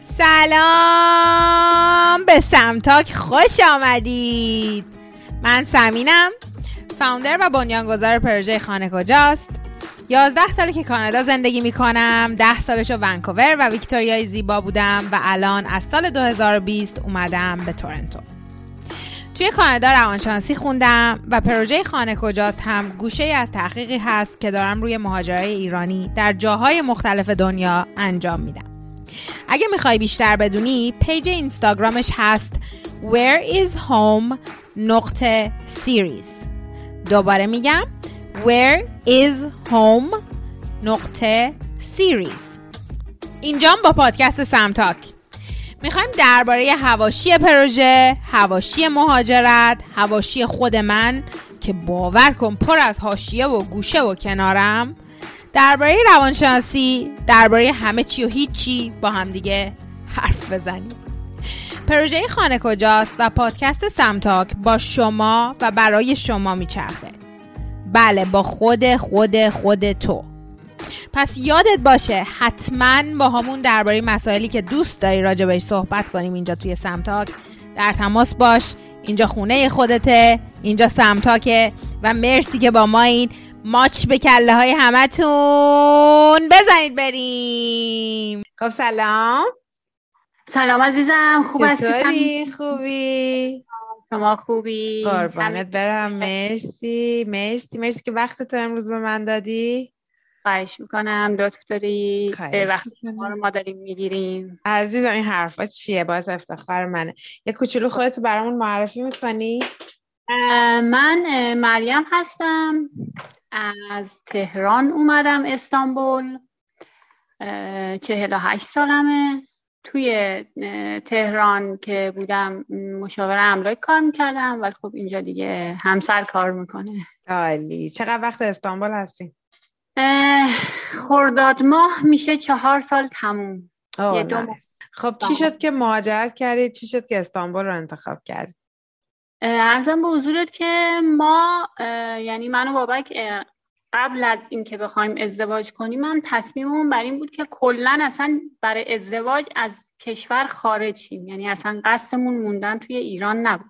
سلام به سمتاک، خوش آمدید. من سمینم، فاوندر و بنیانگذار پروژه خانه کجاست. 11 ساله که کانادا زندگی میکنم، 10 سالشو ونکوور و ویکتوریای زیبا بودم و الان از سال 2020 اومدم به تورنتو. توی کانادا روانشناسی خوندم و پروژه خانه کجاست هم گوشه از تحقیقی هست که دارم روی مهاجرای ایرانی در جاهای مختلف دنیا انجام میدم. اگه میخوای بیشتر بدونی، پیج اینستاگرامش هست whereishome.series. دوباره میگم whereishome.series. اینجام با پادکست سمتاک میخوایم درباره حواشی پروژه، حواشی مهاجرت، حواشی خود من که باور کن پر از حاشیه و گوشه و کنارم، درباره روانشناسی، درباره همه چی و هیچی با هم دیگه حرف بزنیم. پروژه خانه کجاست و پادکست سمتاک با شما و برای شما میچرخه. بله، با خود تو. پس یادت باشه حتما با همون درباره مسائلی که دوست داری راجع بهش صحبت کنیم اینجا توی سمتاک در تماس باش. اینجا خونه خودته، اینجا سمتاکه و مرسی که با ما این ماچ به کله های همتون بزنید بریم. خب سلام عزیزم، خوب هستی؟ خوبی؟ شما خوبی؟ قربانت برم. مرسی که وقت تو امروز به من دادی. خواهش میکنم، لطف داری. به وقت شما رو ما داریم میگیریم. عزیزم این حرفا چیه؟ باز افتخار منه. یه کوچولو خودتو برامون معرفی میکنی؟ من مریم هستم، از تهران اومدم استانبول. 48 سالمه. توی تهران که بودم مشاور املاک کار میکردم، ولی خب اینجا دیگه همسر کار میکنه. عالی. چقدر وقت استانبول هستی؟ خرداد ماه میشه 4 سال تموم. خب چی شد که مهاجرت کردید؟ چی شد که استانبول رو انتخاب کردید؟ عرضم به حضورت که ما یعنی من و بابک قبل از این که بخوایم ازدواج کنیم هم تصمیممون بر این بود که کلن اصلا برای ازدواج از کشور خارج شیم. یعنی اصلا قصدمون موندن توی ایران نبود.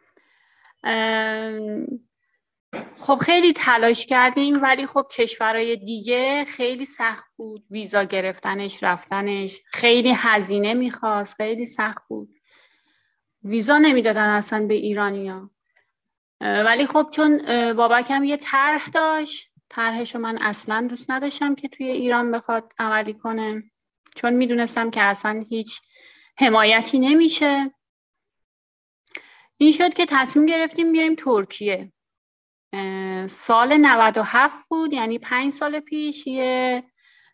خب خیلی تلاش کردیم، ولی خب کشورهای دیگه خیلی سخت بود. ویزا گرفتنش، رفتنش خیلی هزینه میخواست، خیلی سخت بود. ویزا نمیدادن اصلا به ایرانیا. ولی خب چون بابکم یه طرح داشت، طرحشو من اصلا دوست نداشتم که توی ایران بخواد عملی کنه، چون میدونستم که اصلا هیچ حمایتی نمیشه. این شد که تصمیم گرفتیم بیایم ترکیه. سال 97 بود، یعنی 5 سال پیش. یه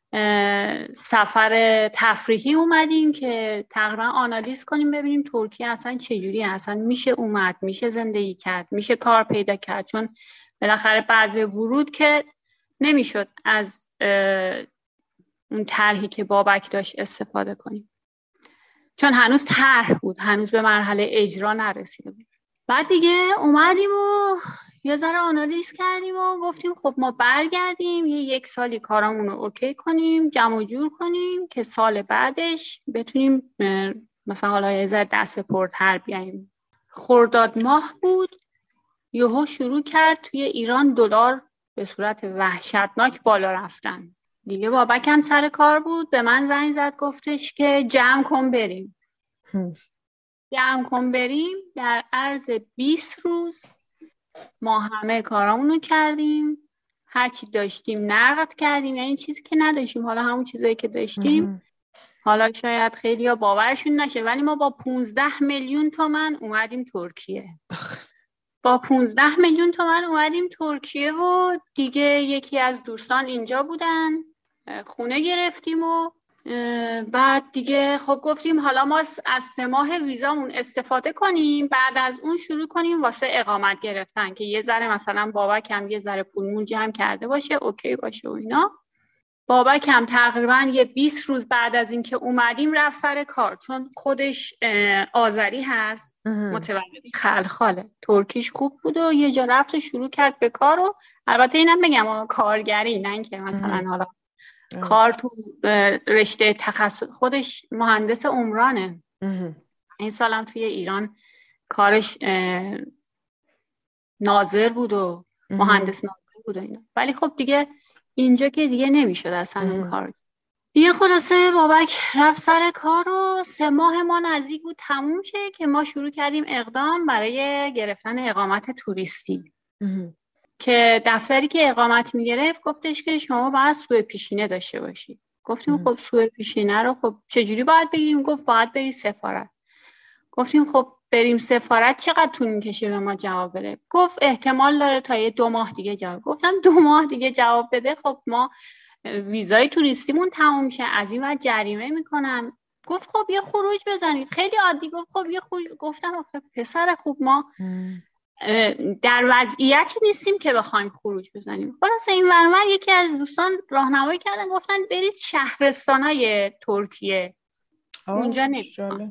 سفر تفریحی اومدیم که تقریبا آنالیز کنیم ببینیم ترکیه اصلا چجوریه، اصلا میشه اومد، میشه زندگی کرد، میشه کار پیدا کرد. چون بالاخره بعد به ورود که نمیشد از اون طرحی که بابک داشت استفاده کنیم، چون هنوز طرح بود، هنوز به مرحله اجرا نرسیده بود. بعد دیگه اومدیم و یه ذره آنالیز کردیم و گفتیم خب ما برگردیم 1 سالی کارامون رو اوکی کنیم، جمع جور کنیم که سال بعدش بتونیم مثلا حالا یه ذره دست پرتر بیاییم. خرداد ماه بود، یهو شروع کرد توی ایران دلار به صورت وحشتناک بالا رفتن. دیگه بابک هم سر کار بود، به من زنگ زد گفتش که جمع کن بریم. در عرض 20 روز ما همه کارامونو کردیم، هرچی داشتیم نقد کردیم، یعنی چیزی که نداشتیم، حالا همون چیزایی که داشتیم. حالا شاید خیلی ها باورشون نشه، ولی ما با 15 میلیون تومان اومدیم ترکیه. با 15 میلیون تومان اومدیم ترکیه و دیگه یکی از دوستان اینجا بودن، خونه گرفتیم و بعد دیگه خب گفتیم حالا ما از 3 ماه ویزامون استفاده کنیم، بعد از اون شروع کنیم واسه اقامت گرفتن که یه ذره مثلا بابک هم یه ذره پولمون جمع کرده باشه، اوکی باشه و اینا. بابک هم تقریبا یه 20 روز بعد از این که اومدیم رفت سر کار، چون خودش آذری هست، متولد خلخاله، ترکیش خوب بود و یه جا رفت شروع کرد به کار. و البته اینم بگم کارگری، نه که مثلا حالا کار تو رشته تخصص، خودش مهندس عمرانه. این سالم توی ایران کارش ناظر بود و مهندس ناظر بود و اینا. ولی خب دیگه اینجا که دیگه نمیشد اصلا اون کار. دیگه خلاصه بابک رفت سر کار و 3 ماه ما نزدیک بود تموم شه که ما شروع کردیم اقدام برای گرفتن اقامت توریستی. که دفتری که اقامت میگرفت گفتش که شما باید سوء پیشینه داشته باشید. گفتیم خب سوء پیشینه رو خب چجوری باید بگیریم؟ گفت باید بری سفارت. گفتیم خب بریم سفارت چقدر طول میکشه به ما جواب بده؟ گفت احتمال داره تا یه 2 ماه دیگه جواب. گفتم 2 ماه دیگه جواب بده؟ خب ما ویزای توریستیمون تموم میشه، از این ور جریمه میکنن. گفت خب یه خروج بزنید، خیلی عادی. گفت خب یه خروج. گفتم آخه پسر خوب ما در وضعیتی نیستیم که بخوایم خروج بزنیم. خلاص این ورور یکی از دوستان راهنمایی کردن، گفتن برید شهرستانای ترکیه، اونجا نمیدونم.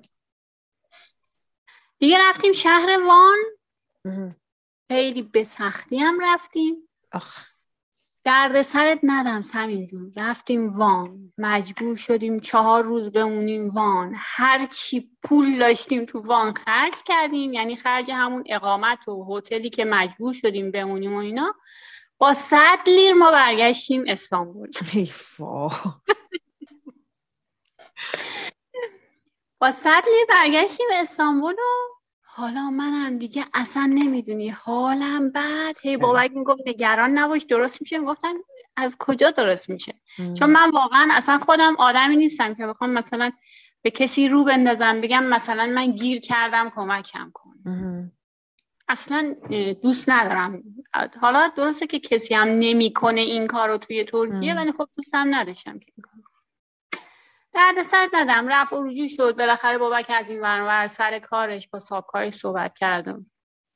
دیگه رفتیم شهر وان. خیلی به سختی هم رفتیم. درد سرت ندم سمین جون. رفتیم وان، مجبور شدیم 4 روز بمونیم وان. هرچی پول داشتیم تو وان خرج کردیم، یعنی خرج همون اقامت و هتلی که مجبور شدیم بمونیم و اینا. با 100 لیر ما برگشتیم استانبول. با 100 لیر برگشتیم استانبول و حالا منم دیگه اصلا نمیدونی حالم بد. هی بابک میگفت نگران نباش درست میشه. میگفتن از کجا درست میشه؟ چون من واقعا اصلا خودم آدمی نیستم که بخوام مثلا به کسی رو بندازم بگم مثلا من گیر کردم کمکم کن. اصلا دوست ندارم. حالا درسته که کسی هم نمیکنه این کارو توی ترکیه، ولی خب دوستم نداشتم که این کارو. درد سر ندم. رفت و رجوع شد. بالاخره بابک از این ور سر کارش با صاحبکارش صحبت کردم.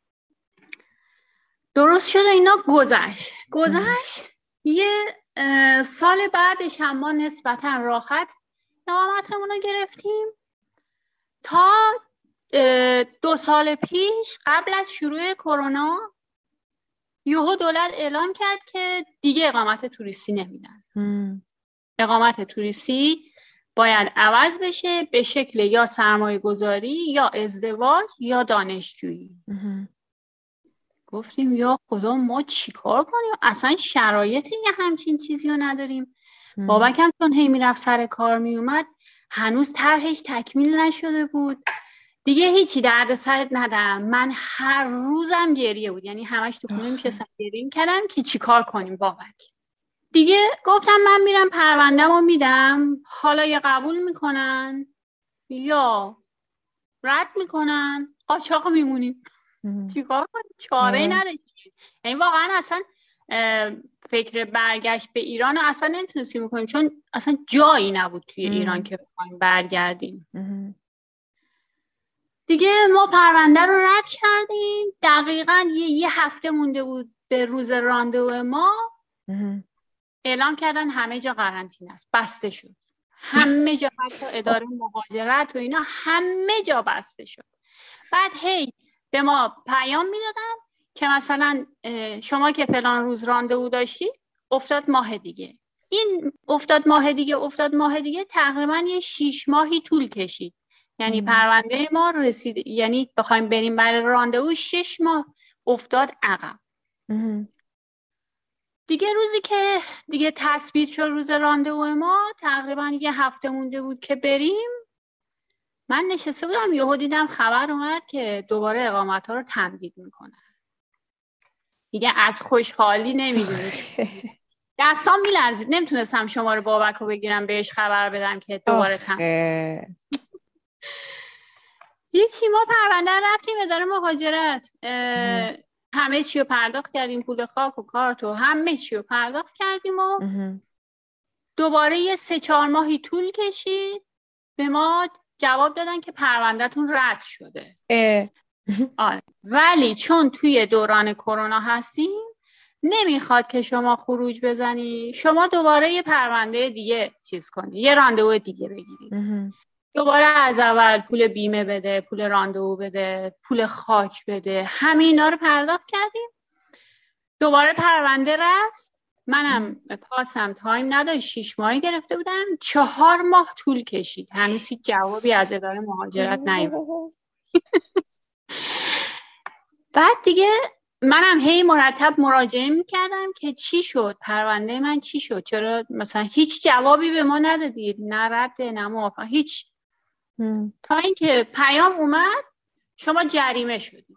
درست شد اینا. گذشت. یه سال بعدش هم ما نسبتا راحت اقامتمون رو گرفتیم. تا 2 سال پیش قبل از شروع کرونا یهو دولت اعلام کرد که دیگه اقامت توریستی نمیدن. اقامت توریستی باید عوض بشه به شکل یا سرمایه گذاری یا ازدواج یا دانشجویی. گفتیم یا خدا ما چی کار کنیم؟ اصلا شرایط یه همچین چیزی رو نداریم. بابکم چون هی میرفت سر کار میومد، هنوز طرحش تکمیل نشده بود. دیگه هیچی درد سرت ندارم. من هر روزم گریه بود، یعنی همش تو خونه میشستم گریه میکردم که چی کار کنیم بابک. دیگه گفتم من میرم پرونده‌مو میدم، حالا یا قبول میکنن یا رد میکنن، قاچاق میمونیم. چیکار کنیم؟ چاره‌ای نداشتیم. یعنی واقعا اصلا فکر برگشت به ایران اصلا نمیتونستیم بکنیم، چون اصلا جایی نبود توی ایران که بخوایم برگردیم. دیگه ما پرونده رو رد کردیم. دقیقاً یه هفته مونده بود به روز راندوو ما. اعلام کردن همه جا قرنطینه است، بسته شد. همه جا، حتی اداره مهاجرت و اینا همه جا بسته شد. بعد هی به ما پیام میدادن که مثلا شما که فلان روز راندوو داشتید افتاد ماه دیگه. این افتاد ماه دیگه تقریبا یه 6 ماهی طول کشید. یعنی پرونده ما رسید، یعنی بخوایم بریم برای راندوو 6 ماه افتاد عقب. دیگه روزی که دیگه تثبیت شد روز راندوو ما، تقریبا یه هفته مونده بود که بریم. من نشسته بودم، یهو دیدم خبر اومد که دوباره اقامت‌ها رو تمدید میکنن. دیگه از خوشحالی نمیدونید دستام میلرزید، نمیتونستم شماره بابک رو بگیرم بهش خبر بدم که دوباره تمدید. هیچی، ما پرونده رفتیم اداره مهاجرت، همه چی رو پرداخت کردیم، پول خاک و کارت و همه چی رو پرداخت کردیم و دوباره یه 3-4 ماهی طول کشید. به ما جواب دادن که پروندهتون رد شده. آره. ولی چون توی دوران کرونا هستیم نمیخواد که شما خروج بزنی، شما دوباره یه پرونده دیگه چیز کنی، یه راندوو دیگه بگیرید. دوباره از اول پول بیمه بده، پول راندوو بده، پول خاک بده، همه اینا رو پرداخت کردیم. دوباره پرونده رفت. منم پاسم تایم نداشت، 6 ماهی گرفته بودم، 4 ماه طول کشید هنوز هیچ جوابی از اداره مهاجرت نیومد. بعد دیگه منم هی مرتب مراجعه میکردم که چی شد، پرونده من چی شد، چرا مثلا هیچ جوابی به ما ندادید، نه رد نه موافقت، هیچ. تا اینکه پیام اومد شما جریمه شدید.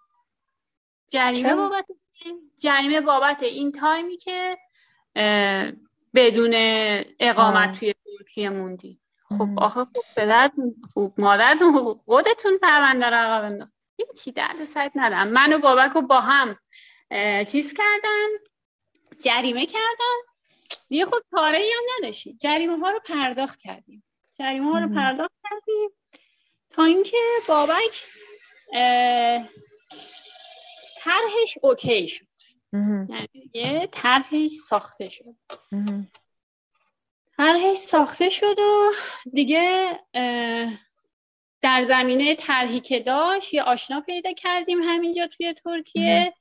جریمه بابت این تایمی که بدون اقامت توی ترکیه موندی. خب آخه خب پدر خوب مادرتون خودتون پرونده رو عقب انداخت، هیچی درد سرت ندارم. من و بابک رو با هم چیز کردن، جریمه کردن دیگه. خب کاری هم نداشتیم، جریمه ها رو پرداخت کردیم تا اینکه بابک طرحش اوکی شد. یعنی یه طرحش ساخته شد و دیگه در زمینه طرحی که داشت یه آشنا پیدا کردیم همینجا توی ترکیه.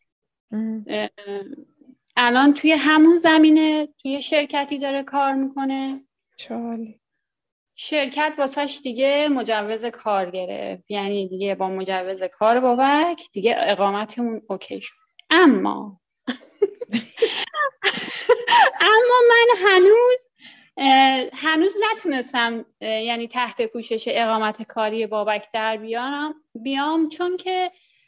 الان توی همون زمینه توی شرکتی داره کار میکنه. شرکت واسش دیگه مجوز کار گرفت، یعنی دیگه با مجوز کار بابک دیگه اقامتمون اوکی شد. اما من هنوز نتونستم یعنی تحت پوشش اقامت کاری بابک در بیام چون که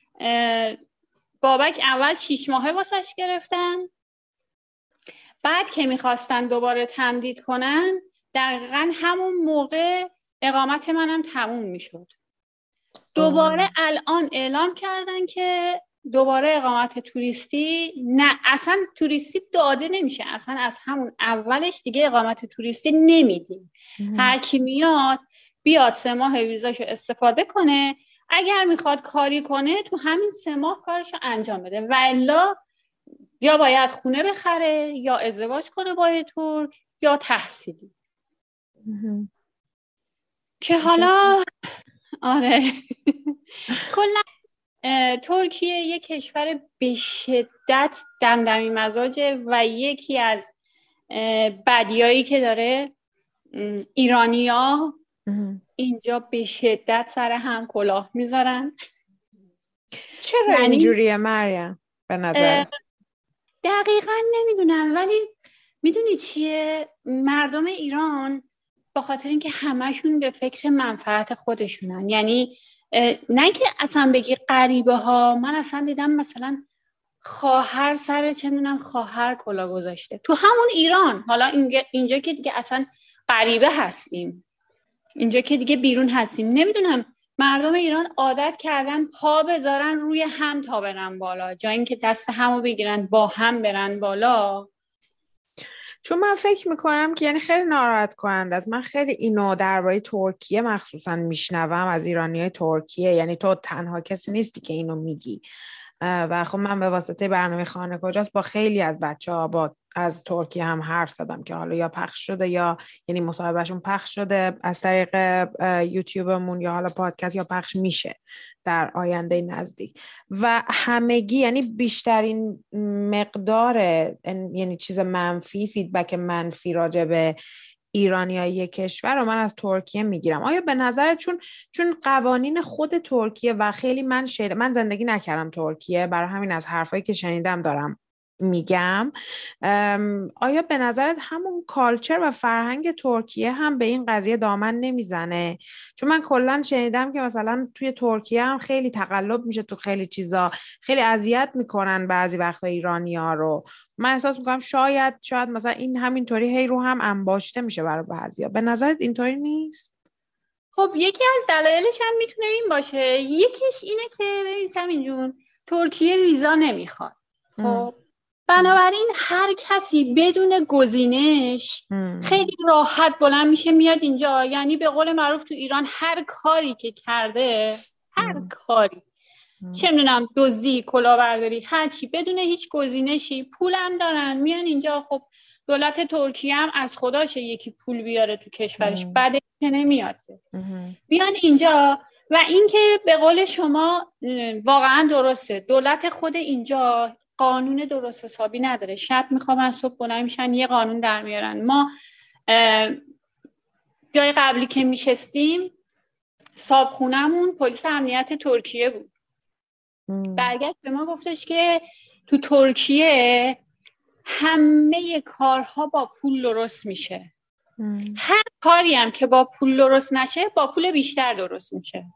بابک اول 6 ماهه واسش گرفتن، بعد که میخواستن دوباره تمدید کنن دقیقا همون موقع اقامت منم تموم میشد. دوباره الان اعلام کردن که دوباره اقامت توریستی، نه اصلا توریستی داده نمیشه، اصلا از همون اولش دیگه اقامت توریستی نمیدیم. هر کی بیاد 3 ماه ویزاشو استفاده کنه، اگر میخواد کاری کنه تو همین 3 ماه کارشو انجام بده، و الا یا باید خونه بخره یا ازدواج کنه با یه ترک یا تحصیلی. که حالا آره کلا ترکیه یک کشور به شدت دمدمی مزاجه و یکی از بدیایی که داره ایرانی‌ها اینجا به شدت سر هم کلاه میذارن. چرا اینجوریه مریم به نظر؟ دقیقاً نمیدونم، ولی میدونی چیه، مردم ایران به خاطر اینکه همشون به فکر منفعت خودشونن، یعنی نه که اصلا بگی غریبه ها، من اصلا دیدم مثلا خواهر سر چندونم خواهر کلا گذاشته تو همون ایران. حالا اینجا که دیگه اصلا غریبه هستیم، اینجا که دیگه بیرون هستیم، نمیدونم مردم ایران عادت کردن پا بذارن روی هم تا برن بالا، جای اینکه دست همو بگیرن با هم برن بالا. چون من فکر میکنم که یعنی خیلی ناراحت کننده است. من خیلی اینو درباره ترکیه مخصوصا میشنوم از ایرانیای ترکیه، یعنی تو تنها کسی نیستی که اینو میگی و خب من به واسطه برنامه خانه کجاست با خیلی از بچه‌ها از ترکیه هم حرف زدم که حالا یا پخش شده یا یعنی مصاحبهشون پخش شده از طریق یوتیوبمون یا حالا پادکست یا پخش میشه در آینده نزدیک و همگی یعنی بیشترین مقدار یعنی چیز منفی، فیدبک منفی راجع به ایرانیای کشور رو من از ترکیه میگیرم. آیا به نظرت چون قوانین خود ترکیه و خیلی من زندگی نکردم ترکیه، برای همین از حرفایی که شنیدم دارم میگم، آیا به نظرت همون کالچر و فرهنگ ترکیه هم به این قضیه دامن نمیزنه؟ چون من کلا شنیدم که مثلا توی ترکیه هم خیلی تقلب میشه تو خیلی چیزا، خیلی اذیت میکنن بعضی وقتا ایرانی‌ها رو. من احساس میکنم شاید مثلا این همینطوری هی رو هم انباشته میشه برای بعضیا. به نظرت اینطوری نیست؟ خب یکی از دلایلش هم میتونه این باشه، یکیش اینه که ببینیم اینجون ترکیه ویزا نمیخواد. خب بنابراین هر کسی بدون گزینش خیلی راحت بلند میشه میاد اینجا، یعنی به قول معروف تو ایران هر کاری که کرده، هر کاری، چه میدونم دزدی، کلاهبرداری، هر چی، بدون هیچ گزینشی، پولم دارن میان اینجا. خب دولت ترکیه هم از خداشه یکی پول بیاره تو کشورش، بعد که نمیاد بیان اینجا. و اینکه به قول شما واقعا درسته، دولت خود اینجا قانون درست حسابی نداره. شب میخوابن صبح بلند میشن یه قانون در میارن. ما جای قبلی که میشستیم صاحبخونه‌مون پلیس امنیت ترکیه بود. برگشت به ما گفتش که تو ترکیه همه کارها با پول درست میشه. هر کاری هم که با پول درست نشه با پول بیشتر درست میشه.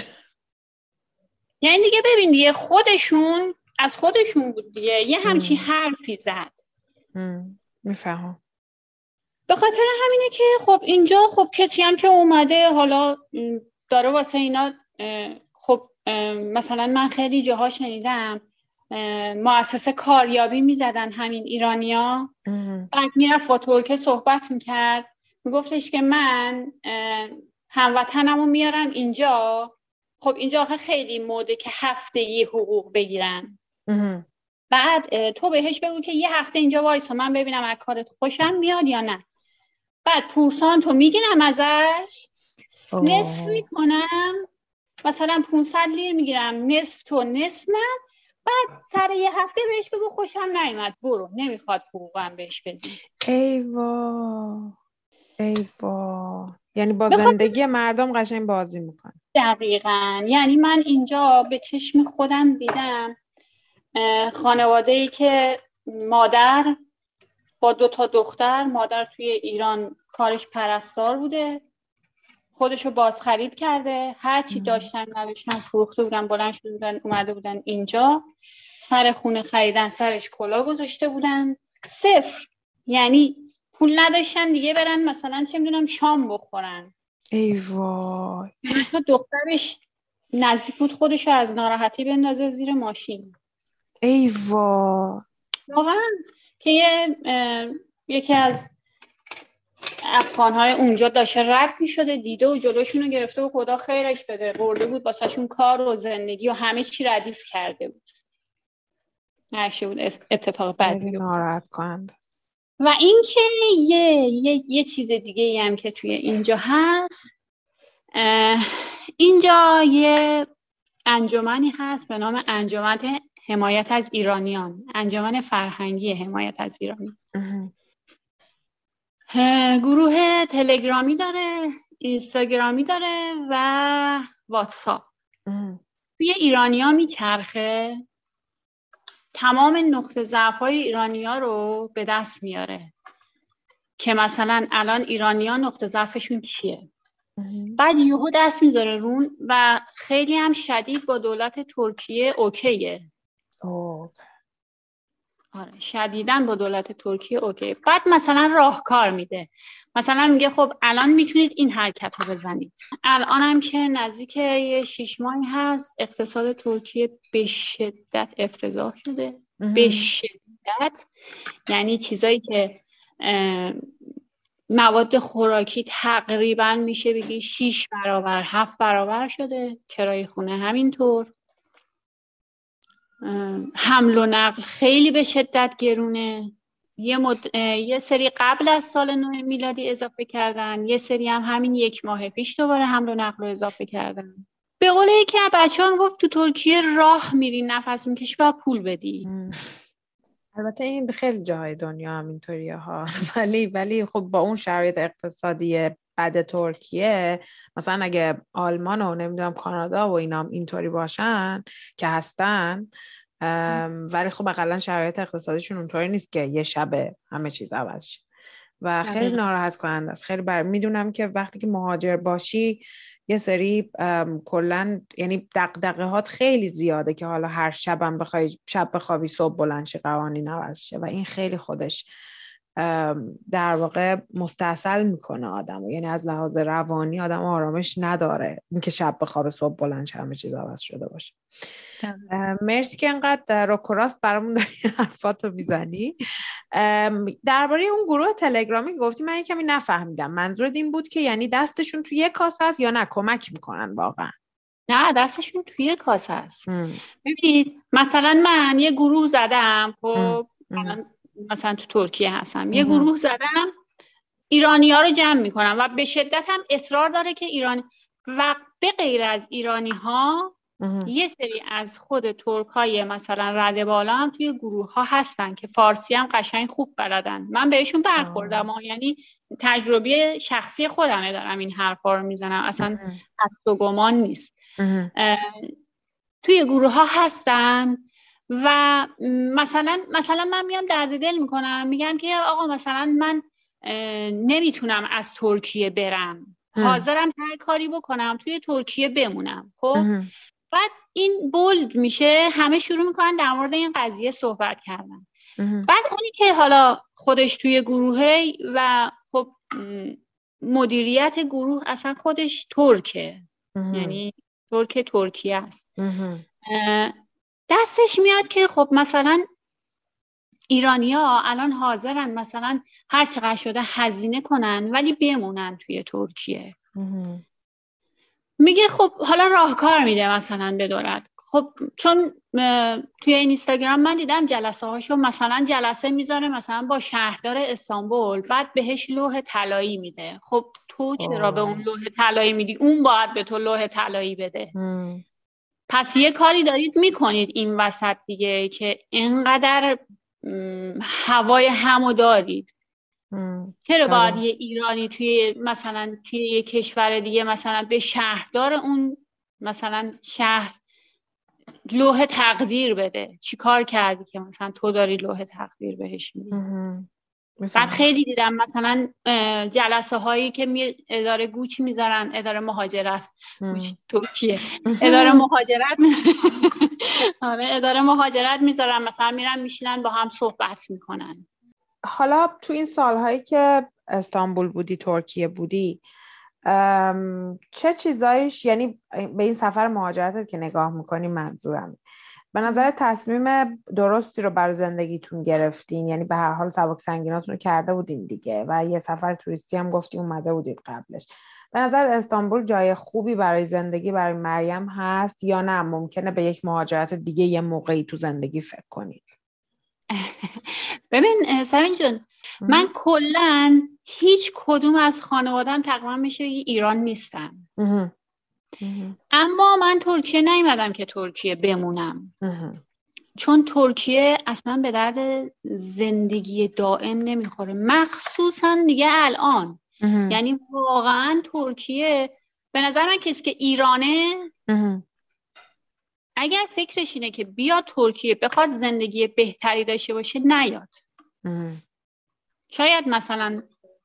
یعنی دیگه ببین دیگه خودشون از خودشون بود دیگه یه همچین حرفی زد. میفهم. به خاطر همینه که خب اینجا خب کسی هم که اومده حالا داره واسه اینا خب مثلا من خیلی جاها شنیدم مؤسسه کاریابی میزدن همین ایرانیا، بعد میرفت با ترکه صحبت میکرد میگفتش که من هموطنمو میارم اینجا. خب اینجا آخه خیلی موده که هفتگی حقوق بگیرن. بعد تو بهش بگو که یه هفته اینجا وایسا من ببینم از کارت خوشم میاد یا نه. بعد پورسان تو میگیرم ازش نصف میکنم، مثلا 500 لیر میگیرم نصف تو نصف من. بعد سر یه هفته بهش بگو خوشم نیومد برو، نمیخواد حقوقم بهش بدی. ایوا یعنی با زندگی مردم قشنگ بازی میکنه. دقیقاً. یعنی من اینجا به چشم خودم دیدم خانواده‌ای که مادر با 2 دختر، مادر توی ایران کارش پرستار بوده، خودشو بازخرید کرده، هر چی داشتن نداشتن فروخته بودن، بلند شده بودن اومده بودن اینجا، سر خونه خریدن سرش کلاه گذاشته بودن، صفر. یعنی پول نداشتن دیگه برن مثلا چه میدونم شام بخورن. ای وای. تا دخترش نزدیک بود خودشو از ناراحتی بندازه زیر ماشین. ای وای. واقعا که یکی از افغان‌های اونجا داشته رد می‌شده دیده و جلوشون رو گرفته و خدا خیرش بده برده بود واسهشون کار و زندگی و همه چی ردیف کرده بود. نشه بود اتفاق بدی. ناراحت کننده. و این که یه چیز دیگه هم که توی اینجا هست، اینجا یه انجمنی هست به نام انجمن حمایت از ایرانیان، انجمن فرهنگی حمایت از ایرانیان. گروه تلگرامی داره، اینستاگرامی داره و واتساپ. توی ایرانی‌ها میچرخه، تمام نقطه ضعف‌های ایرانی‌ها رو به دست میاره که مثلا الان ایرانی‌ها نقطه ضعفشون چیه. بعد یهو دست میذاره رون و خیلی هم شدید با دولت ترکیه اوکیه. آره شدیداً با دولت ترکیه اوکی. بعد مثلا راهکار میده، مثلا میگه خب الان میتونید این حرکت رو بزنید. الان هم که نزدیک 6 ماهی هست اقتصاد ترکیه به شدت افتضاح شده. به شدت. یعنی چیزایی که مواد خوراکی تقریبا میشه بگی 6 برابر 7 برابر شده، کرایه خونه همینطور، حمل و نقل خیلی به شدت گرونه. یه سری قبل از سال نو میلادی اضافه کردن، یه سری هم همین 1 ماه پیش دوباره حمل و نقل رو اضافه کردن. به قول یکی از بچه‌ها گفت تو ترکیه راه میری نفس میکشی و پول بدی. البته این خیلی جاهای دنیا هم اینطوریه ها. ولی خب با اون شرایط اقتصادی بد ترکیه، مثلا اگه آلمان و نمیدونم کانادا و اینا هم اینطوری باشن که هستن، ولی خب اقلا شرایط اقتصادیشون اونطوری نیست که یه شب همه چیز عوض شه و خیلی ناراحت کننده است. خیلی میدونم که وقتی که مهاجر باشی یه سری کلن یعنی دغدغه‌هات خیلی زیاده که حالا هر شبم بخوای شب بخوابی صبح بلند شی قوانین عوض شه و این خیلی خودش در واقع مستاصل میکنه آدمو. یعنی از لحاظ روانی آدم آرامش نداره اینکه شب بخوابه صبح بلند شه همه چیز عوض شده باشه. مرسی که انقدر روکراست برامون داری حرفاتو میزنی. درباره اون گروه تلگرامی گفتی من کمی نفهمیدم، منظورت این بود که یعنی دستشون توی یک کاسه است یا نه کمک میکنن واقعا؟ نه دستشون توی یک کاسه است. ببینید مثلا من یه گروه زدم، خب مثلا تو ترکیه هستم، یه گروه زدم ایرانی‌ها رو جمع میکنم و به شدت هم اصرار داره که ایرانی و به غیر از ایرانی‌ها یه سری از خود ترک‌های مثلا رده بالا هم توی گروه ها هستن که فارسی هم قشنگ خوب بلدن. من بهشون برخوردم یعنی تجربه شخصی خودمه دارم این حرفا رو میزنم، اصلا حدس و گمان نیست. توی گروه ها هستن و مثلا من میام درد دل میکنم، میگم که آقا مثلا من نمیتونم از ترکیه برم، حاضرم هر کاری بکنم توی ترکیه بمونم. خب بعد این بولد میشه، همه شروع میکنن در مورد این قضیه صحبت کردن. بعد اونی که حالا خودش توی گروهه و خب مدیریت گروه اصلا خودش ترکه، یعنی ترکیه است، دستش میاد که خب مثلا ایرانی‌ها الان حاضرن مثلا هر چقدر شده هزینه کنن ولی بمونن توی ترکیه. میگه خب حالا راهکار میده مثلا به دولت. خب چون توی این اینستاگرام من دیدم جلسه هاشو، مثلا جلسه میذاره مثلا با شهردار استانبول، بعد بهش لوح طلایی میده. خب تو چرا به اون لوح طلایی میدی؟ اون باید به تو لوح طلایی بده. پس یه کاری دارید میکنید این وسط دیگه که اینقدر هوای همو دارید. چرا باید یه ایرانی توی مثلا توی یه کشور دیگه مثلا به شهردار اون مثلا شهر لوح تقدیر بده؟ چی کار کردی که مثلا تو داری لوح تقدیر بهش میدی؟ بعد خیلی دیدم مثلا جلسه هایی که اداره گوچ میذارن، اداره مهاجرت، گوچ ترکیه، اداره مهاجرت میذارن، مثلا میرن میشینن با هم صحبت میکنن. حالا تو این سالهایی که استانبول بودی، ترکیه بودی، چه چیزایش، یعنی به این سفر مهاجرتت که نگاه میکنی منظورم، به نظر تصمیم درستی رو برای زندگیتون گرفتین؟ یعنی به هر حال سبک سنگیناتون رو کرده بودین دیگه و یه سفر توریستی هم گفتی اومده بودید قبلش. به نظر استانبول جای خوبی برای زندگی برای مریم هست یا نه ممکنه به یک مهاجرت دیگه یه موقعی تو زندگی فکر کنید؟ ببین سمین جون، من کلن هیچ کدوم از خانوادم تقریبا میشه ایران نیستن. اما من ترکیه نیومدم که ترکیه بمونم، چون ترکیه اصلا به درد زندگی دائم نمیخوره، مخصوصا دیگه الان. یعنی واقعا ترکیه به نظر من کسی که ایرانه اگر فکرش اینه که بیاد ترکیه بخواد زندگی بهتری داشته باشه نیاد. شاید مثلا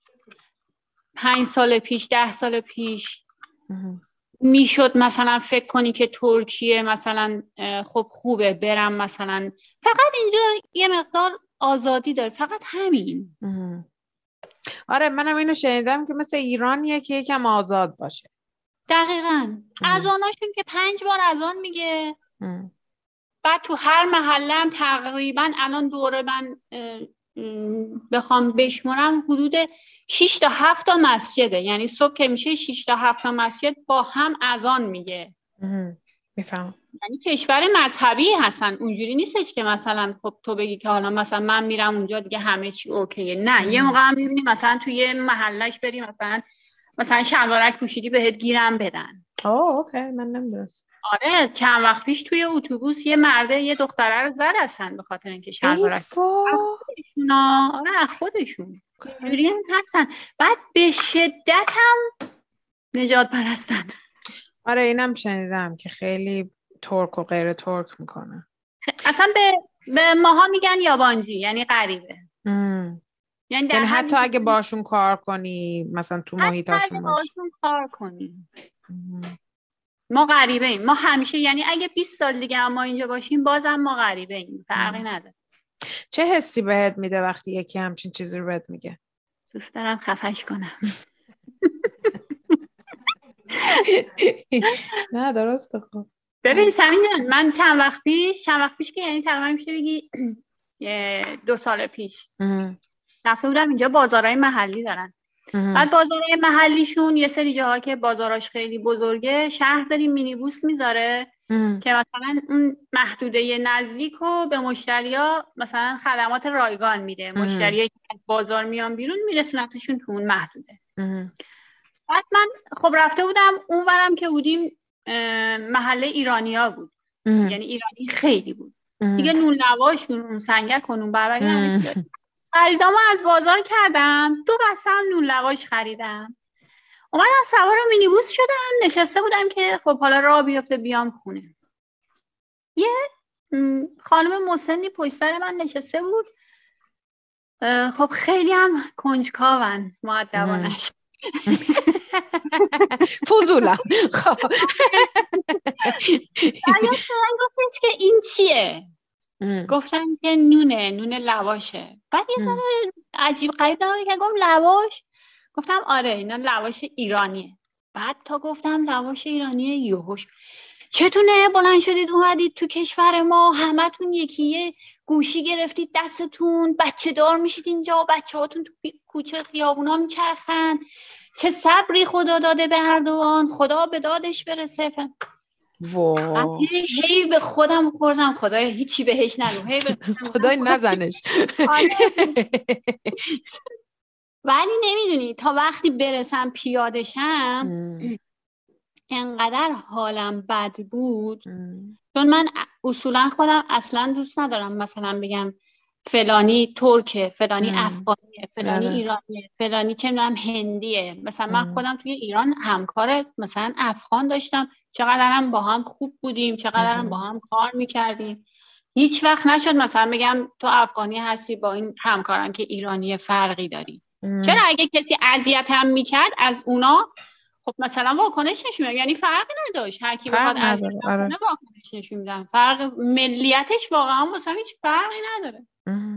5 سال پیش 10 سال پیش میشد مثلا فکر کنی که ترکیه مثلا خب خوبه برم، مثلا فقط اینجا یه مقدار آزادی داره، فقط همین. آره منم اینو شنیدم که مثل ایرانیه که یکم آزاد باشه. دقیقاً. اذاناشون که 5 بار اذان میگه. بعد تو هر محله هم تقریبا الان دوره من بخوام بشمارم حدود 6 تا 7 تا مسجده، یعنی صبح که میشه 6 تا 7 تا مسجد با هم اذان میگه. میفهم. یعنی کشور مذهبی هستن، اونجوری نیستش که مثلا خب تو بگی که حالا مثلا من میرم اونجا دیگه همه چی اوکیه. نه یه موقع هم میبینی مثلا توی یه محلهش بری مثلا شلوارک پوشیدی بهت گیرم بدن. اوکی، من نمیدونستم. آره چند وقت پیش توی اتوبوس یه مرده یه دختره رو زد اصلا به خاطر اینکه شلوارک خودشون. آره خودشون اینجوری هم هستن. بعد به شدت هم نجات پرستن. آره اینم شنیدم که خیلی ترک و غیر ترک میکنه. اصلا به ماها میگن یابانجی، یعنی غریبه. یعنی حتی اگه باشون کار کنی، مثلا تو محیطاشون باشی، باشون کار کنی، ما غریبه ایم. ما همیشه، یعنی اگه 20 سال دیگه ما اینجا باشیم بازم ما غریبه ایم، فرقی نداره. چه حسی بهت میده وقتی یکی همچین چیزی رو بهت میگه؟ دوست دارم خفش کنم. نه درسته. خب ببین سمین جان، من چند وقت پیش که یعنی تقریبا میشه بگی 2 سال پیش رفته بودم اینجا. بازارهای محلی دارن. بعد بازارهای محلیشون یه سری جاها که بازاراش خیلی بزرگه، شهر داری مینیبوس میذاره که مثلا اون محدوده نزدیکو به مشتریا مثلا خدمات رایگان میده. مشتریا که از بازار میان بیرون میرسونتشون تو اون محدوده. بعد من خب رفته بودم اونورم که بودیم، محله ایرانیا بود. یعنی ایرانی خیلی بود. دیگه نون لواش، اون سنگک و نون بربری همه چی داشت. خریدامو از بازار کردم، 2 بسته هم نون لواش خریدم. اومدم سوار مینیبوس شدم، نشسته بودم که خب حالا راه بیفته بیام خونه. یه خانم مسنی پشت سر من نشسته بود. خب خیلی هم کنجکاون مؤدبانش. فضولا. خب گفتش که این چیه؟ گفتم که نون لواشه. بعد یه ذره عجیب غریب نبود که گفتم لواش؟ گفتم آره اینا لواش ایرانیه. بعد تا گفتم لواش ایرانیه یهوش چتونه بلند شدید اومدید تو کشور ما، همتون یه گوشی گرفتید دستتون، بچه دار میشید اینجا، بچه هاتون تو کوچه خیابونا میچرخن، چه صبری خدا داده به اردوان، خدا به دادش برسه. هی به خودم خوردم خدایا هیچی بهش نگو، هی به خدای نزنش. ولی نمیدونی تا وقتی برسم پیاده شم انقدر حالم بد بود. چون من اصولا خودم اصلا دوست ندارم مثلا بگم فلانی ترکه، فلانی افغانیه، فلانی ایرانیه، فلانی چه میدونم هندیه. مثلا من خودم توی ایران همکار مثلا افغان داشتم، چقدرم با هم خوب بودیم، چقدرم با هم کار میکردیم. هیچ وقت نشد مثلا بگم تو افغانی هستی با این همکارم که ایرانی فرقی داری. چرا اگه کسی اذیت هم میکرد از اونا خب مثلا واکنش نشون میدم، یعنی فرقی نداشت، هر کی بخواد اذیت کنه واکنش نشون میدم. فرق ملیتش واقعا واسه هیچ فرقی نداره.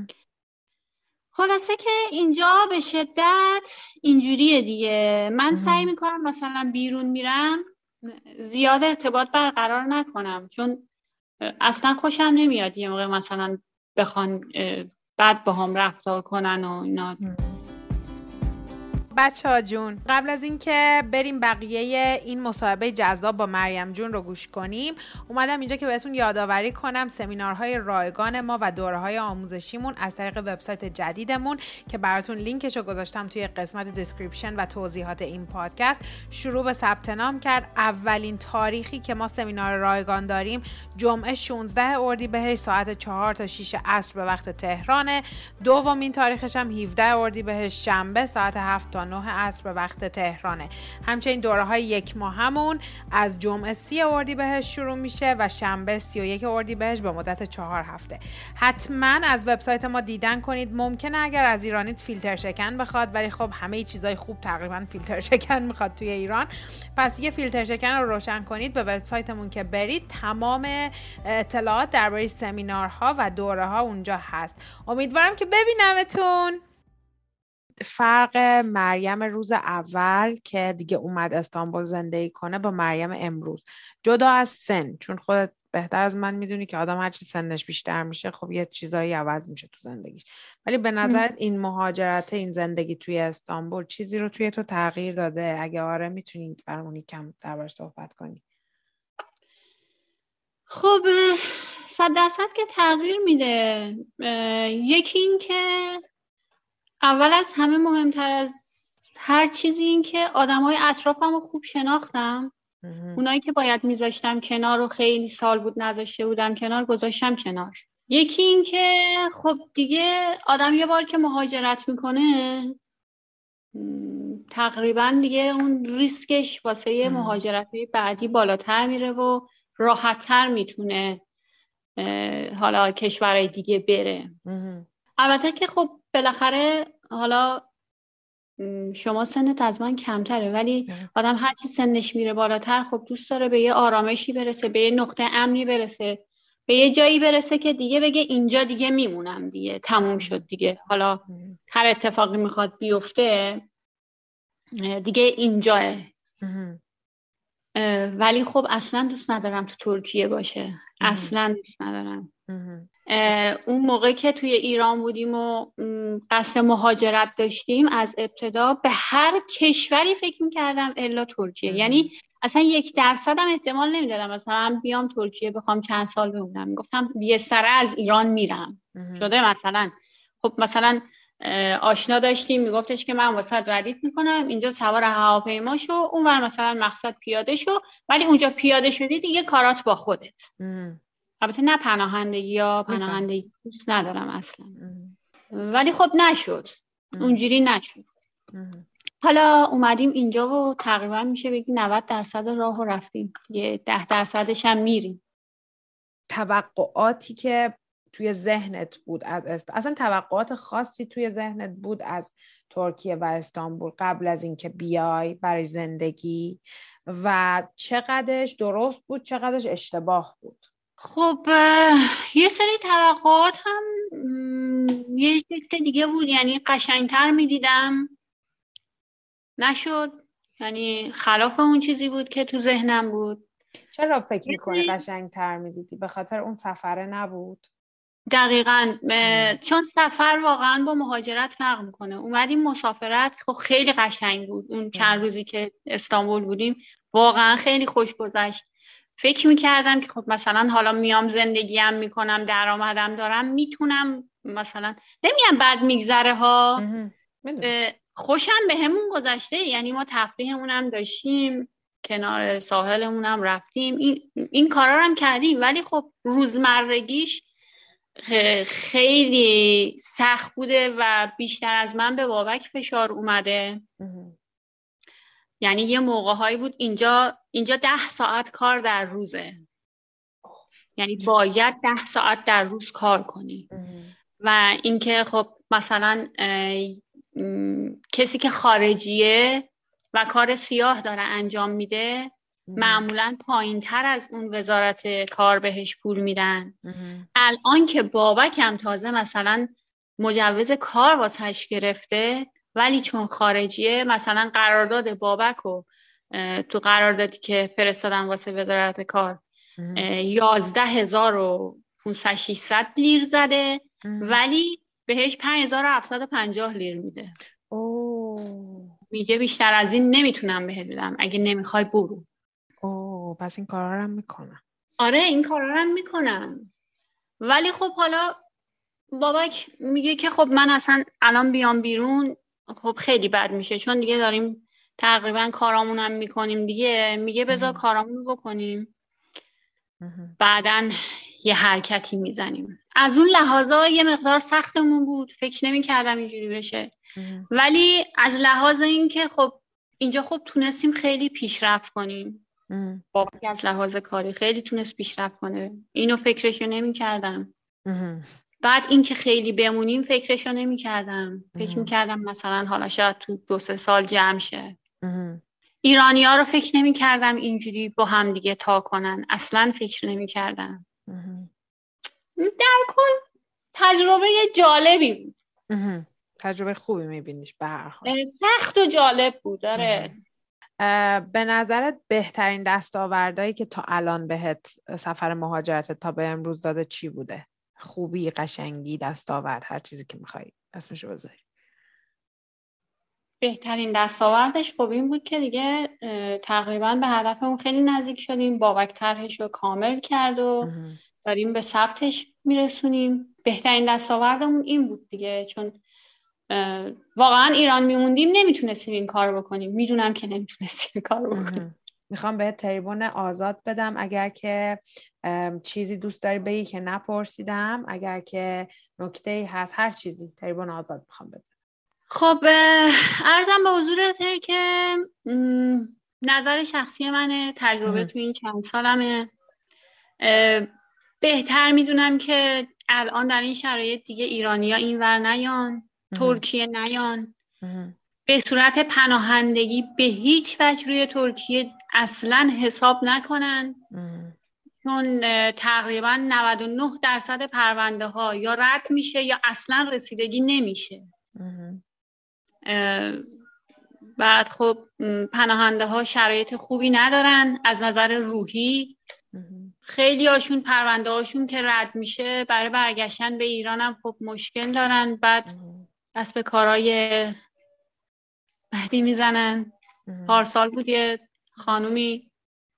خلاصه که اینجا به شدت اینجوریه دیگه. من سعی میکنم مثلا بیرون میرم زیاد ارتباط برقرار نکنم، چون اصلا خوشم نمیاد یه موقع مثلا بخوان بد با هم رفتار کنن و اینا. بچه‌ها جون، قبل از اینکه بریم بقیه این مصاحبه جذاب با مریم جون رو گوش کنیم، اومدم اینجا که بهتون یادآوری کنم سمینارهای رایگان ما و دوره‌های آموزشیمون از طریق وبسایت جدیدمون که براتون لینکش رو گذاشتم توی قسمت دیسکریپشن و توضیحات این پادکست شروع به ثبت نام کرد. اولین تاریخی که ما سمینار رایگان داریم جمعه 16 اردیبهشت ساعت 4 تا 6 عصر به وقت تهرانه. دومین تاریخش هم 17 اردیبهشت شنبه ساعت 7 تا 9 عصر به وقت تهرانه. همچنین دوره‌های 1 ماهمون از جمعه 30 اردیبهشت شروع میشه و شنبه 31 اردیبهشت به مدت 4 هفته. حتما از وبسایت ما دیدن کنید. ممکنه اگر از ایرانیت فیلتر شکن بخواد، ولی خب همه چیزای خوب تقریبا فیلتر شکن میخواد توی ایران. پس یه فیلتر شکن رو روشن کنید، به وبسایتمون که برید تمام اطلاعات درباره سمینارها و دوره‌ها اونجا هست. امیدوارم که ببینمتون. فرق مریم روز اول که دیگه اومد استانبول زندگی کنه با مریم امروز، جدا از سن، چون خودت بهتر از من میدونی که آدم هرچی سنش بیشتر میشه خب یه چیزایی عوض میشه تو زندگیش، ولی به نظرت این مهاجرت، این زندگی توی استانبول چیزی رو توی تو تغییر داده؟ اگه آره میتونی برامون کم دربارش صحبت کنی؟ خب 100% که تغییر میده. یکی این که اول از همه مهمتر از هر چیزی این که آدمای اطرافم رو خوب شناختم. اونایی که باید میذاشتم کنار رو خیلی سال بود نذاشته بودم کنار، گذاشتم کنار. یکی این که خب دیگه آدم یه بار که مهاجرت میکنه تقریبا دیگه اون ریسکش واسه مهاجرت‌های بعدی بالاتر میره و راحت‌تر میتونه حالا کشورهای دیگه بره. البته که خب بالاخره حالا شما سنت از من کمتره، ولی آدم هر چی سنش میره بالاتر خب دوست داره به یه آرامشی برسه، به یه نقطه امنی برسه، به یه جایی برسه که دیگه بگه اینجا دیگه میمونم، دیگه تموم شد دیگه، حالا هر اتفاقی میخواد بیفته دیگه اینجاه. ولی خب اصلا دوست ندارم تو ترکیه باشه، اصلا دوست ندارم. اون موقع که توی ایران بودیم و قصد مهاجرت داشتیم از ابتدا به هر کشوری فکر میکردم الا ترکیه. یعنی اصلا 1% هم احتمال نمیدادم مثلا بیام ترکیه بخوام چند سال بمونم. گفتم یه سره از ایران میرم. شده مثلا خب مثلا آشنا داشتیم میگفتش که من واسه ردیف میکنم، اینجا سوار هواپیما شو، اونور مثلا مقصد پیاده شو، ولی اونجا پیاده شدی دیگه کارات با خودت. البته نه پناهندگی یا پناهندگی دوست ندارم اصلا، ولی خب نشد، اونجوری نشد. حالا اومدیم اینجا و تقریبا میشه بگی 90% راه رو رفتیم، یه 10% هم میریم. توقعاتی که توی ذهنت بود اصلا توقعات خاصی توی ذهنت بود از ترکیه و استانبول قبل از اینکه بیای برای زندگی، و چقدرش درست بود چقدرش اشتباه بود؟ خب یه سری توقعات هم یه شکل دیگه بود، یعنی قشنگتر میدیدم، نشد، یعنی خلاف اون چیزی بود که تو ذهنم بود. چرا فکر میکنی قشنگتر میدیدی؟ به خاطر اون سفره نبود؟ دقیقاً چون سفر واقعاً با مهاجرت فرق میکنه. اومدیم مسافرت، خب خیلی قشنگ بود، اون چند روزی که استانبول بودیم واقعاً خیلی خوش گذشت. فکر میکردم که خب مثلا حالا میام زندگیم میکنم، درآمدم دارم، میتونم مثلا، نمیگم بعد میگذره ها، خوشم به همون گذشته، یعنی ما تفریحمون هم داشتیم، کنار ساحلمون هم رفتیم، این کارا رو هم کردیم، ولی خب روزمرگیش خیلی سخت بوده و بیشتر از من به بابک فشار اومده. یعنی یه موقع‌هایی بود اینجا 10 ساعت کار در روزه، یعنی باید 10 ساعت در روز کار کنی. و اینکه خب مثلا کسی که خارجیه و کار سیاه داره انجام میده معمولاً پایین‌تر از اون وزارت کار بهش پول میدن. الان که بابکم تازه مثلا مجوز کار واسش گرفته، ولی چون خارجیه مثلا قرارداد بابکو تو قراردادی که فرستادن واسه وزارت کار 11,500-600 لیر زده، ولی بهش 5,750 لیر میده. میگه بیشتر از این نمیتونم بهت بدم، اگه نمیخوای برو. پس این کارا رو هم میکنم. آره این کارا رو هم میکنم، ولی خب حالا بابک میگه که خب من اصلا الان بیام بیرون خب خیلی بد میشه، چون دیگه داریم تقریبا کارامون هم میکنیم دیگه، میگه بذار کارامون بکنیم بعدن یه حرکتی میزنیم. از اون لحاظا یه مقدار سختمون بود، فکر نمی کردم اینجوری بشه، ولی از لحاظ این که خب اینجا خب تونستیم خیلی پیشرفت کنیم. بابک از لحاظ کاری خیلی تونست پیشرفت کنه، اینو فکرشو نمی کردم. بعد این که خیلی بمونیم فکرشو نمی کردم، فکر می کردم مثلا حالا شاید تو 2-3 سال جمع شه. ایرانی ها رو فکر نمی کردم اینجوری با هم دیگه تا کنن، اصلا فکر نمی کردم. در کل تجربه جالبی بود. تجربه خوبی میبینیش به هر حال. سخت و جالب بود. داره. به نظرت بهترین دستاوردهایی که تا الان بهت سفر مهاجرت تا به امروز داده چی بوده؟ خوبی، قشنگی، دستاورد، هر چیزی که میخوایی اسمشو بذاری. بهترین دستاوردش خب این بود که دیگه تقریبا به هدفمون خیلی نزدیک شدیم. بابک طرحش رو کامل کرد و داریم به ثبتش میرسونیم. بهترین دستاوردمون این بود دیگه، چون واقعا ایران میموندیم نمیتونستیم این کار بکنیم. میدونم که نمیتونستیم این کار بکنیم. میخوام بهت تریبون آزاد بدم، اگر که چیزی دوست داری بگی که نپرسیدم، اگر که نکته‌ای هست، هر چیزی، تریبون آزاد میخوام بدم. خب عرضم به حضورته که نظر شخصی منه، تجربه تو این چند سالمه. بهتر میدونم که الان در این شرایط دیگه ایرانی‌ها اینور نیان، ترکیه نیان، به صورت پناهندگی به هیچ وجه روی ترکیه اصلا حساب نکنن، چون تقریبا 99% پرونده ها یا رد میشه یا اصلا رسیدگی نمیشه. بعد خب پناهنده ها شرایط خوبی ندارن از نظر روحی. خیلی هاشون پرونده هاشون که رد میشه برای برگشتن به ایران هم خب مشکل دارن، بعد دست به کارهای بعدی میزنن. پارسال بود یه خانومی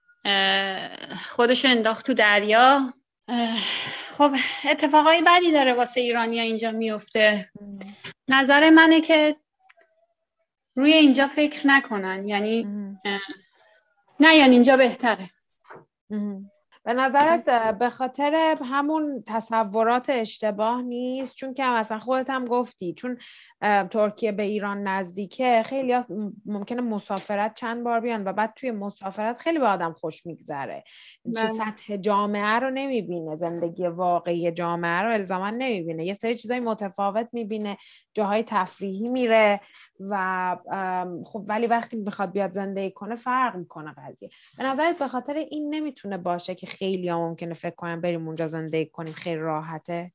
خودشو انداخت تو دریا. خب اتفاقای بدی داره واسه ایرانیا اینجا میفته. نظر منه که روی اینجا فکر نکنن، یعنی نه، یعنی اینجا بهتره. به نظرت به خاطر همون تصورات اشتباه نیست؟ چون که مثلا خودت هم گفتی چون ترکیه به ایران نزدیکه، خیلی ممکنه مسافرت چند بار بیان و بعد توی مسافرت خیلی به آدم خوش میگذره، چه سطح جامعه رو نمیبینه، زندگی واقعی جامعه رو الزاما نمیبینه، یه سری چیزای متفاوت میبینه، جاهای تفریحی میره و خب ولی وقتی میخواد بیاد زندگی کنه فرق میکنه قضیه. به نظرت به خاطر این نمیتونه باشه که خیلی ها ممکنه فکر کنن بریم اونجا زندگی کنیم خیلی راحته؟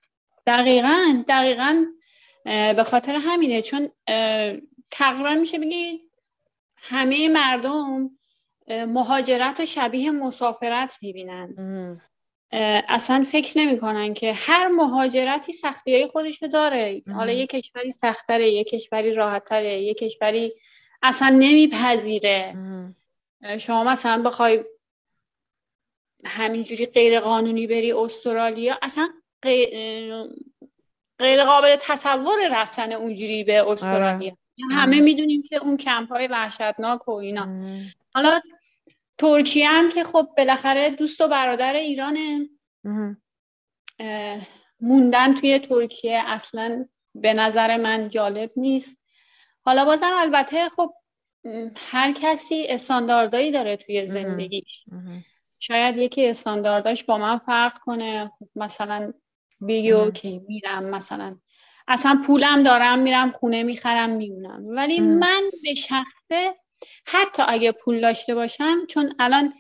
دقیقاً به خاطر همینه، چون تقریبا میشه بگی همه مردم مهاجرت و شبیه مسافرت میبینن. اصلا فکر نمی کنن که هر مهاجرتی سختیای خودشو داره. حالا یه کشوری سخت‌تره، یه کشوری راحت‌تره، یه کشوری اصلا نمیپذیره. شما مثلا بخوای همینجوری غیر قانونی بری استرالیا، اصلا غیر قابل تصور رفتن اونجوری به استرالیا. همه میدونیم که اون کمپ‌های وحشتناک و اینا. حالا ترکیه هم که خب بالاخره دوست و برادر ایرانه، موندن توی ترکیه اصلا به نظر من جالب نیست. حالا بازم البته خب هر کسی استانداردایی داره توی زندگیش. شاید یکی استاندارداش با من فرق کنه، خب مثلا بگو که میرم مثلا اصلا پولم دارم میرم خونه میخرم میمونم، ولی من به شخصه حتی اگه پول داشته باشم، چون الان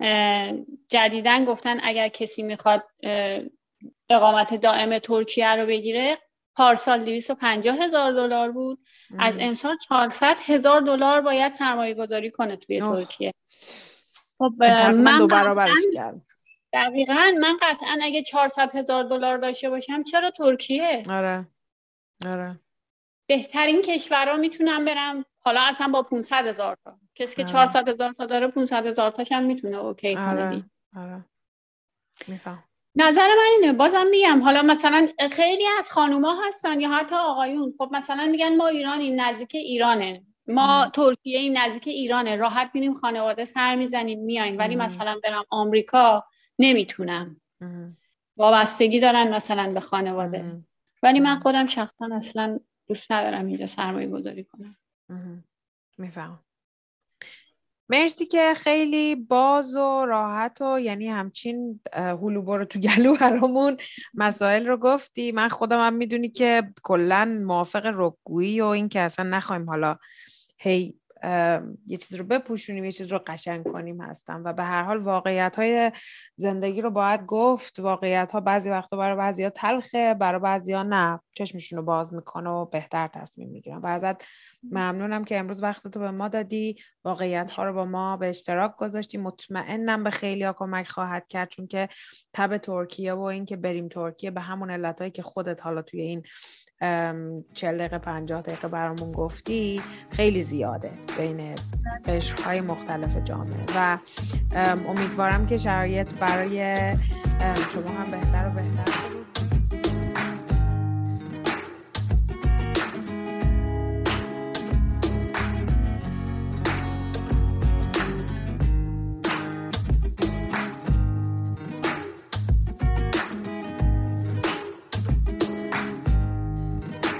جدیدن گفتن اگر کسی میخواد اقامت دائم ترکیه رو بگیره، پارسال $250,000 بود، از امسال $400,000 باید سرمایه گذاری کنه توی ترکیه. خب من 2 برابرش کردم. دقیقاً من قطعاً اگه $400,000 داشته باشم چرا ترکیه؟ آره. بهترین کشورها میتونم برم، حالا اصلا با 500,000 تا. کسی که 400,000 تا داره 500,000 تاش هم میتونه اوکی کنه. آره. میفهم. نظر من اینه، بازم میگم حالا مثلا خیلی از خانوما هستن یا حتی آقایون، خب مثلا میگن ما ایرانیم نزدیک ایرانه، ما ترکیه ایم نزدیک ایرانه، راحت میریم خانواده سر میزنیم میایم، ولی مثلا برم آمریکا نمیتونم، وابستگی دارن مثلا به خانواده. ولی من خودم شخصا اصلا دوست ندارم اینجا سرمایه گذاری کنم. میفهم. مرسی که خیلی باز و راحت و یعنی همچین هلو برو تو گلو برامون مسائل رو گفتی. من خودم هم میدونی که کلن موافق رکگویی و این که اصلا نخوایم حالا هی یه چیز رو بپوشونیم یه چیز رو قشنگ کنیم هستم و به هر حال واقعیت‌های زندگی رو باید گفت. واقعیت‌ها بعضی وقتا برای بعضیا تلخه، برای بعضیا نه، چشمشون رو باز میکنه و بهتر تصمیم میگیرن. و ازت ممنونم که امروز وقتتو به ما دادی، واقعیت‌ها رو با ما به اشتراک گذاشتی. مطمئنم به خیلیا کمک خواهد کرد، چون که تب ترکیه و این که بریم ترکیه به همون علتایی که خودت حالا توی این 40 دقیقه 50 دقیقه برامون گفتی خیلی زیاده بین قشرهای مختلف جامعه و امیدوارم که شرایط برای شما هم بهتر و بهتر